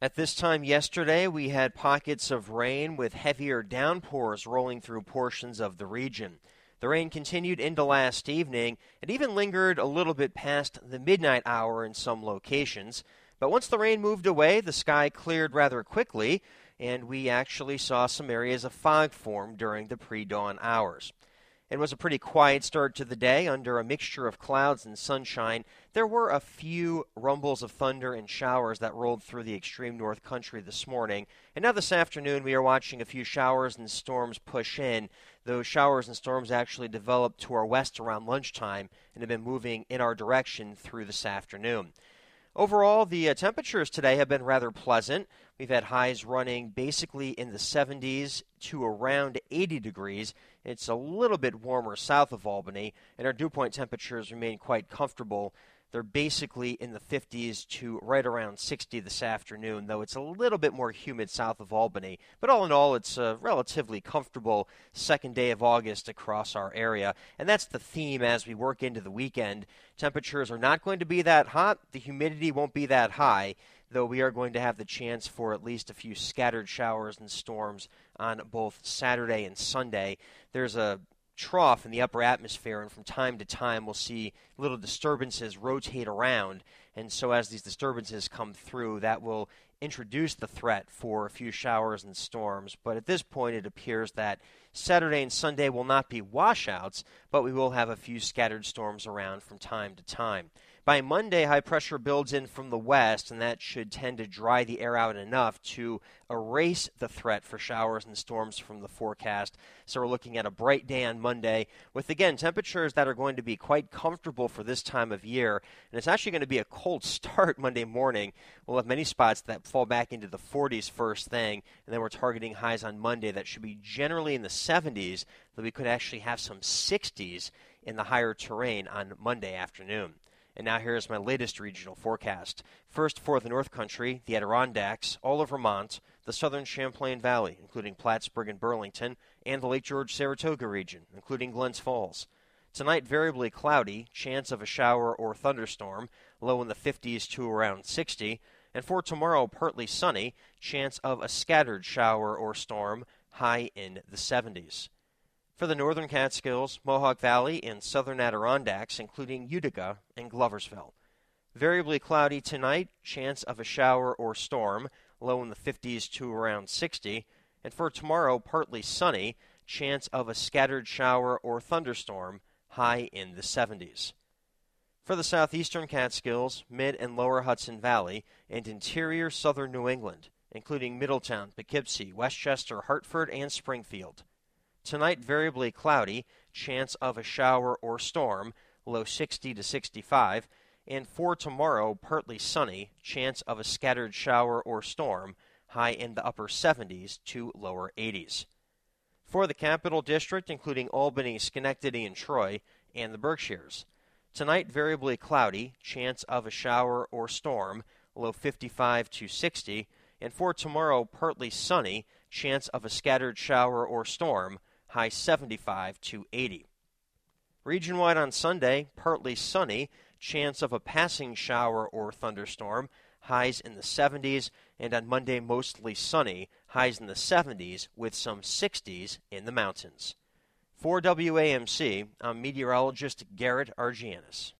At this time yesterday, we had pockets of rain with heavier downpours rolling through portions of the region. The rain continued into last evening and even lingered a little bit past the midnight hour in some locations. But once the rain moved away, the sky cleared rather quickly, and we actually saw some areas of fog form during the pre-dawn hours. It was a pretty quiet start to the day under a mixture of clouds and sunshine. There were a few rumbles of thunder and showers that rolled through the extreme north country this morning. And now this afternoon we are watching a few showers and storms push in. Those showers and storms actually developed to our west around lunchtime and have been moving in our direction through this afternoon. Overall, the temperatures today have been rather pleasant. We've had highs running basically in the 70s to around 80 degrees. It's a little bit warmer south of Albany, and our dew point temperatures remain quite comfortable. They're basically in the 50s to right around 60 this afternoon, though it's a little bit more humid south of Albany. But all in all, it's a relatively comfortable second day of August across our area. And that's the theme as we work into the weekend. Temperatures are not going to be that hot. The humidity won't be that high, though we are going to have the chance for at least a few scattered showers and storms on both Saturday and Sunday. There's a trough in the upper atmosphere, and from time to time we'll see little disturbances rotate around, and so as these disturbances come through, that will introduce the threat for a few showers and storms. But at this point it appears that Saturday and Sunday will not be washouts, but we will have a few scattered storms around from time to time. By Monday, high pressure builds in from the west, and that should tend to dry the air out enough to erase the threat for showers and storms from the forecast. So we're looking at a bright day on Monday with, again, temperatures that are going to be quite comfortable for this time of year. And it's actually going to be a cold start Monday morning. We'll have many spots that fall back into the 40s first thing, and then we're targeting highs on Monday that should be generally in the 70s, though we could actually have some 60s in the higher terrain on Monday afternoon. And now here's my latest regional forecast. First for the North Country, the Adirondacks, all of Vermont, the southern Champlain Valley, including Plattsburgh and Burlington, and the Lake George-Saratoga region, including Glens Falls. Tonight, variably cloudy, chance of a shower or thunderstorm, low in the 50s to around 60. And for tomorrow, partly sunny, chance of a scattered shower or storm, high in the 70s. For the northern Catskills, Mohawk Valley, and southern Adirondacks, including Utica and Gloversville. Variably cloudy tonight, chance of a shower or storm, low in the 50s to around 60. And for tomorrow, partly sunny, chance of a scattered shower or thunderstorm, high in the 70s. For the southeastern Catskills, mid and lower Hudson Valley, and interior southern New England, including Middletown, Poughkeepsie, Westchester, Hartford, and Springfield. Tonight, variably cloudy, chance of a shower or storm, low 60 to 65. And for tomorrow, partly sunny, chance of a scattered shower or storm, high in the upper 70s to lower 80s. For the Capital District, including Albany, Schenectady, and Troy, and the Berkshires. Tonight, variably cloudy, chance of a shower or storm, low 55 to 60. And for tomorrow, partly sunny, chance of a scattered shower or storm, high 75 to 80. Region-wide on Sunday, partly sunny, chance of a passing shower or thunderstorm, highs in the 70s, and on Monday mostly sunny, highs in the 70s with some 60s in the mountains. For WAMC, I'm meteorologist Garrett Argianis.